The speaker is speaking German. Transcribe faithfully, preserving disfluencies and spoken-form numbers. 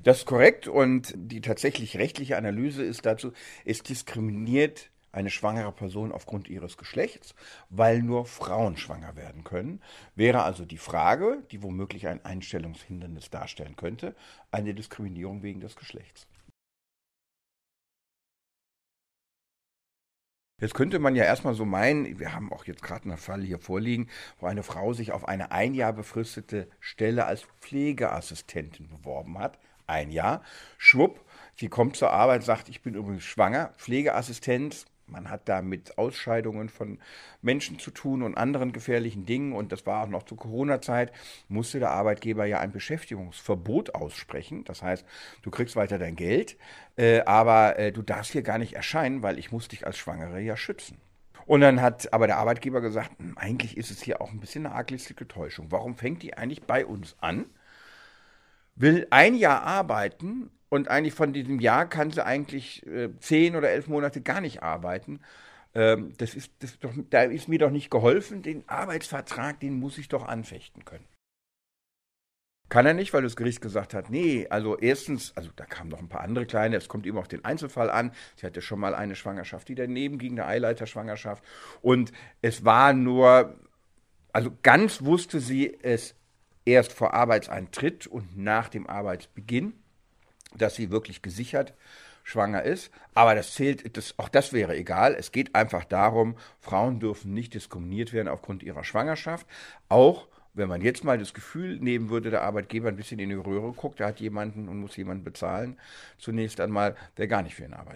Das ist korrekt und die tatsächlich rechtliche Analyse ist dazu, es diskriminiert eine schwangere Person aufgrund ihres Geschlechts, weil nur Frauen schwanger werden können. Wäre also die Frage, die womöglich ein Einstellungshindernis darstellen könnte, eine Diskriminierung wegen des Geschlechts. Jetzt könnte man ja erstmal so meinen, wir haben auch jetzt gerade einen Fall hier vorliegen, wo eine Frau sich auf eine ein Jahr befristete Stelle als Pflegeassistentin beworben hat. Ein Jahr. Schwupp, sie kommt zur Arbeit, sagt, ich bin übrigens schwanger. Pflegeassistent, man hat da mit Ausscheidungen von Menschen zu tun und anderen gefährlichen Dingen. Und das war auch noch zur Corona-Zeit, musste der Arbeitgeber ja ein Beschäftigungsverbot aussprechen. Das heißt, du kriegst weiter dein Geld, äh, aber äh, du darfst hier gar nicht erscheinen, weil ich muss dich als Schwangere ja schützen. Und dann hat aber der Arbeitgeber gesagt, "Hm, eigentlich ist es hier auch ein bisschen eine arglistige Täuschung. Warum fängt die eigentlich bei uns an? Will ein Jahr arbeiten und eigentlich von diesem Jahr kann sie eigentlich äh, zehn oder elf Monate gar nicht arbeiten. Ähm, das ist, das ist doch, da ist mir doch nicht geholfen. Den Arbeitsvertrag, den muss ich doch anfechten können. Kann er nicht, weil das Gericht gesagt hat, nee, also erstens, also da kamen noch ein paar andere kleine, es kommt eben auf den Einzelfall an. Sie hatte schon mal eine Schwangerschaft, die daneben ging, eine Eileiterschwangerschaft. Und es war nur, also ganz wusste sie es erst vor Arbeitseintritt und nach dem Arbeitsbeginn, dass sie wirklich gesichert schwanger ist. Aber das zählt, das, auch das wäre egal. Es geht einfach darum, Frauen dürfen nicht diskriminiert werden aufgrund ihrer Schwangerschaft. Auch wenn man jetzt mal das Gefühl nehmen würde, der Arbeitgeber ein bisschen in die Röhre guckt, der hat jemanden und muss jemanden bezahlen, zunächst einmal, der gar nicht für ihn arbeitet.